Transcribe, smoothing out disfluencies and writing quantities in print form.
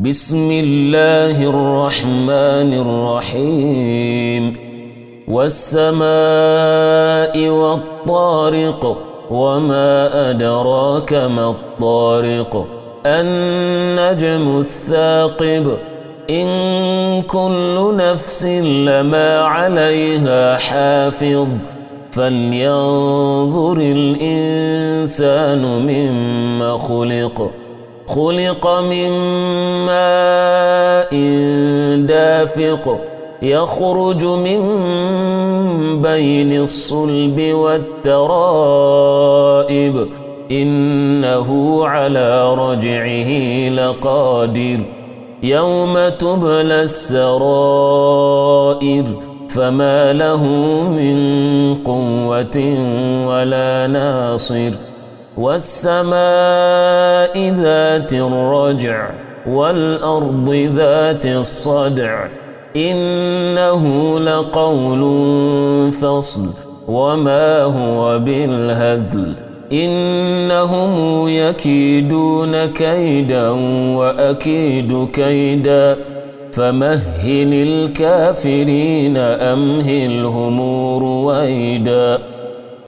بسم الله الرحمن الرحيم والسماء والطارق وما أدراك ما الطارق النجم الثاقب إن كل نفس لما عليها حافظ فلينظر الإنسان مما خلق من ماء دافق يخرج من بين الصلب والترائب إنه على رجعه لقادر يوم تبلى السرائر فما له من قوة ولا ناصر والسماء ذات الرجع والأرض ذات الصدع إنه لقول فصل وما هو بالهزل إنهم يكيدون كيدا وأكيد كيدا فمهل الكافرين أمهلهم رويدا.